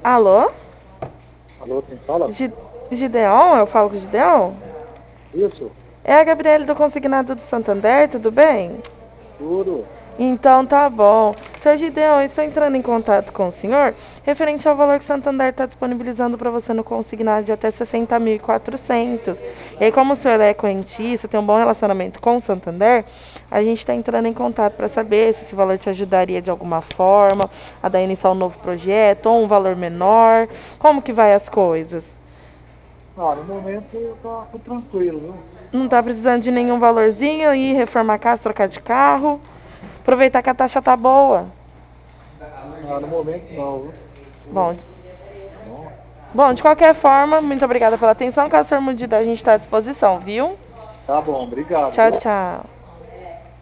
Alô? Alô, quem fala? Gi- Gideon? Eu falo com o Gideon? Isso, É a Gabriele do Consignado do Santander, tudo bem? tudo. Então tá bom. Seu Gideon, eu estou entrando em contato com o senhor referente ao valor que o Santander está disponibilizando para você no consignado de até 60.400. E aí, como o senhor é correntista, tem um bom relacionamento com o Santander, a gente está entrando em contato para saber se esse valor te ajudaria de alguma forma a dar início a um novo projeto ou um valor menor. Como que vai as coisas? No momento tá tudo tranquilo, viu? Não tá precisando de nenhum valorzinho e reformar a casa, trocar de carro? Aproveitar que a taxa tá boa. No momento não, viu? Bom, Tá bom? bom, de qualquer forma, muito obrigada pela atenção. Caso for medida, a gente está à disposição, viu? Tá bom, obrigado, Tchau, viu? tchau.